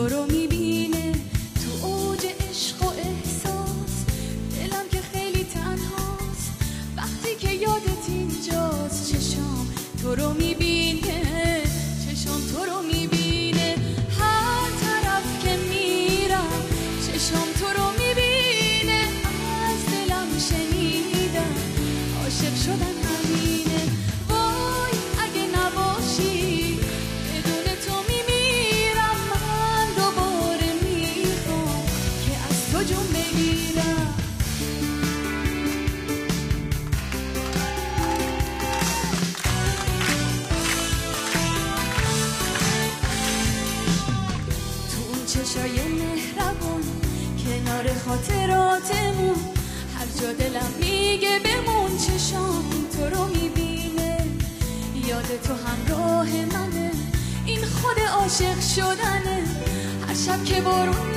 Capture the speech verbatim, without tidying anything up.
تو رو میبینه تو اوج عشق و احساس. دلم که خیلی تنهاست وقتی که یادت اینجاست. چشام تو رو میبینه، چشام تو رو میبینه، هر طرف که میرم چشام تو رو میبینه. از دلم شنیدم عاشق شدن همینه. وای اگه نباشی بدون تو میمیرم. من دوباره میخوام که از تو جون بگیرم. تو اون چشای مهربون کنار خاطراتمون هر جا دلم میگه بمون. چشام تو رو میبینه، یاد تو همراه منه، این خود عاشق شدنه. هر شب که بارون